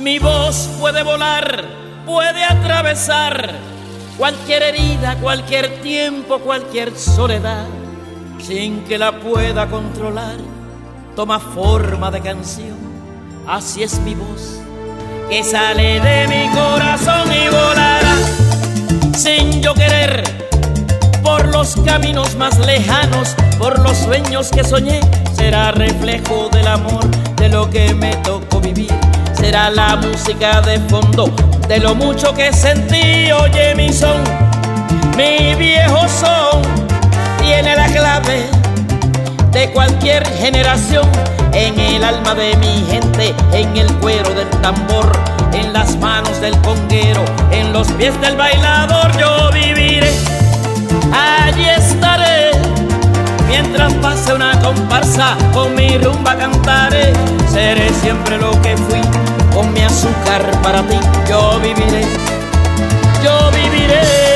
Mi voz puede volar, puede atravesar cualquier herida, cualquier tiempo, cualquier soledad, sin que la pueda controlar. Toma forma de canción, así es mi voz, que sale de mi corazón y volará, sin yo querer, por los caminos más lejanos, por los sueños que soñé. Será reflejo del amor, de lo que me tocó vivir. Será la música de fondo, de lo mucho que sentí. Oye mi son, mi viejo son, tiene la clave de cualquier generación. En el alma de mi gente, en el cuero del tambor, en las manos del conguero, en los pies del bailador. Yo viviré, allí estaré, mientras pase una comparsa, con mi rumba cantaré. Seré siempre lo que fui, con mi azúcar para ti. Yo viviré, yo viviré.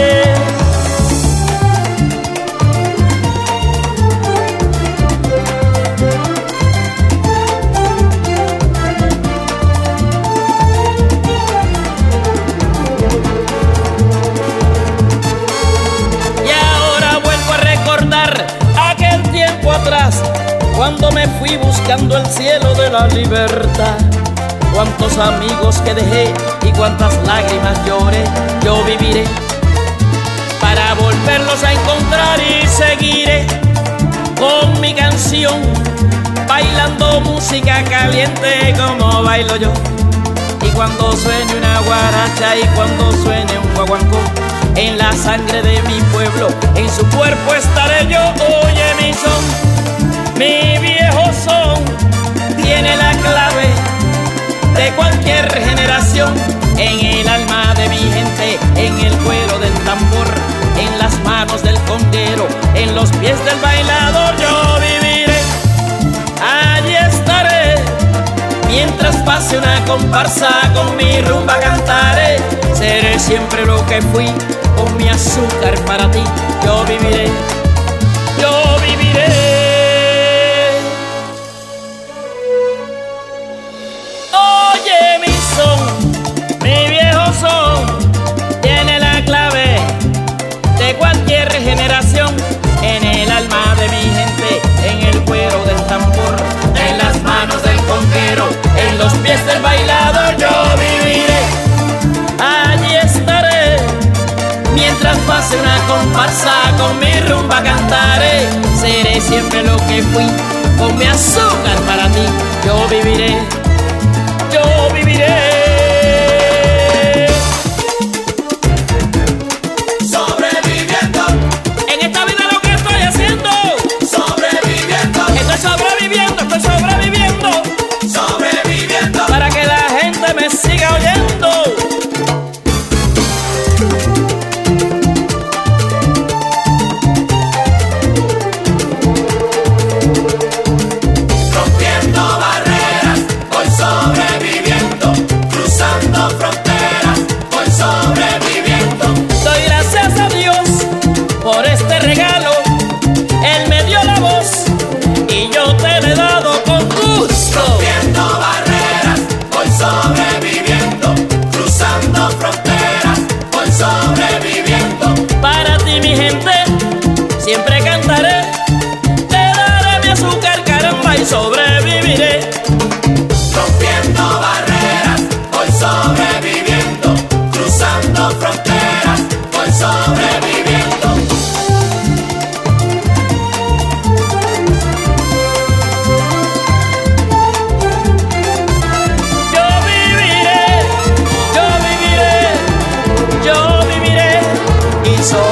Atrás, cuando me fui buscando el cielo de la libertad, cuántos amigos que dejé y cuántas lágrimas lloré. Yo viviré para volverlos a encontrar y seguiré con mi canción, bailando música caliente como bailo yo. Y cuando suene una guaracha y cuando suene un guaguancó, en la sangre de mi pueblo, en su cuerpo estaré yo. Oye mi son, mi viejo son, tiene la clave de cualquier generación. En el alma de mi gente, en el cuero del tambor, en las manos del conguero, en los pies del bailador. Yo viviré, allí estaré, mientras pase una comparsa, con mi rumba cantaré. Seré siempre lo que fui, con mi azúcar para ti. Yo viviré, yo viviré. Oye mi son, mi viejo son, tiene la clave de cualquier generación. En el alma de mi gente, en el cuero del tambor, en las manos del conguero, en los pies del bailador. Yo viviré, allí estaré, mientras pase una comparsa, con mi rumba cantaré. Seré siempre lo que fui, con mi azúcar para ti. Yo viviré, yo viviré. Sobreviviendo. En esta vida lo que estoy haciendo. Sobreviviendo. Estoy sobreviviendo, estoy sobreviviendo. Sobreviviendo. Para que la gente me siga oyendo. Rompiendo barreras, voy sobreviviendo. Cruzando fronteras, voy sobreviviendo. Doy gracias a Dios por este regalo. Él me dio la voz y yo te la he dado con gusto. Rompiendo barreras, voy sobreviviendo. Cruzando fronteras, voy sobreviviendo. Para ti mi gente siempre cantaré, te daré mi azúcar, caramba, y sobreviviré. Rompiendo barreras, voy sobreviviendo. Cruzando fronteras, voy sobreviviendo. Yo viviré, yo viviré, yo viviré y sobreviviré.